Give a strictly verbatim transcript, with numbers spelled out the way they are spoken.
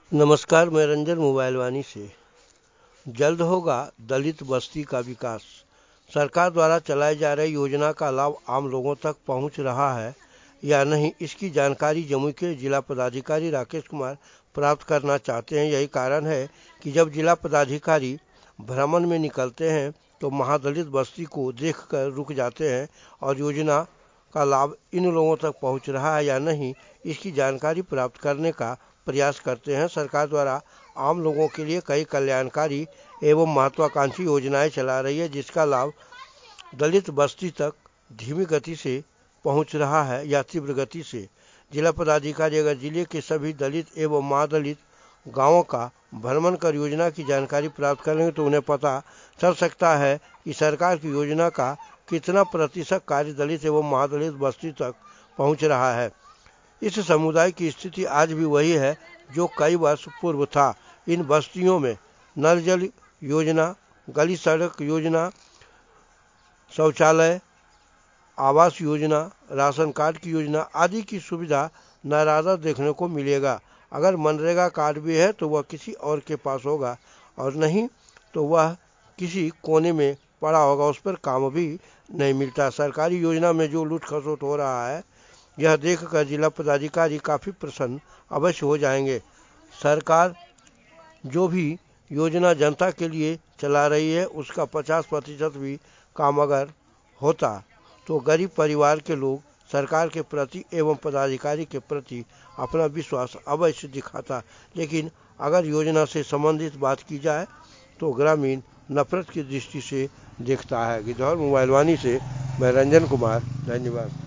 नमस्कार, मैं रंजन मोबाइल वानी से। जल्द होगा दलित बस्ती का विकास। सरकार द्वारा चलाई जा रही योजना का लाभ आम लोगों तक पहुंच रहा है या नहीं, इसकी जानकारी जमुई के जिला पदाधिकारी राकेश कुमार प्राप्त करना चाहते हैं। यही कारण है कि जब जिला पदाधिकारी भ्रमण में निकलते हैं तो महादलित बस्ती को देखकर रुक जाते हैं और योजना का लाभ इन लोगों तक पहुंच रहा है या नहीं, इसकी जानकारी प्राप्त करने का प्रयास करते हैं। सरकार द्वारा आम लोगों के लिए कई कल्याणकारी एवं महत्वाकांक्षी योजनाएं चला रही है, जिसका लाभ दलित बस्ती तक धीमी गति से पहुंच रहा है या तीव्र गति से। जिला पदाधिकारी अगर जिले के सभी दलित एवं महादलित गांवों का भ्रमण कर योजना की जानकारी प्राप्त करेंगे तो उन्हें पता चल सकता है कि सरकार की योजना का कितना प्रतिशत कार्य दलित एवं महादलित बस्ती तक पहुंच रहा है। इस समुदाय की स्थिति आज भी वही है जो कई वर्ष पूर्व था। इन बस्तियों में नल जल योजना, गली सड़क योजना, शौचालय, आवास योजना, राशन कार्ड की योजना आदि की सुविधा नाराजा देखने को मिलेगा। अगर मनरेगा कार्ड भी है तो वह किसी और के पास होगा और नहीं तो वह किसी कोने में पड़ा होगा, उस पर काम भी नहीं मिलता। सरकारी योजना में जो लूट खसोट हो रहा है, यह देखकर जिला पदाधिकारी काफ़ी प्रसन्न अवश्य हो जाएंगे। सरकार जो भी योजना जनता के लिए चला रही है उसका पचास प्रतिशत भी काम अगर होता तो गरीब परिवार के लोग सरकार के प्रति एवं पदाधिकारी के प्रति अपना विश्वास अवश्य दिखाता। लेकिन अगर योजना से संबंधित बात की जाए तो ग्रामीण नफरत की दृष्टि से देखता है। गिद्धौर मोबाइल वानी से मैं रंजन कुमार, धन्यवाद।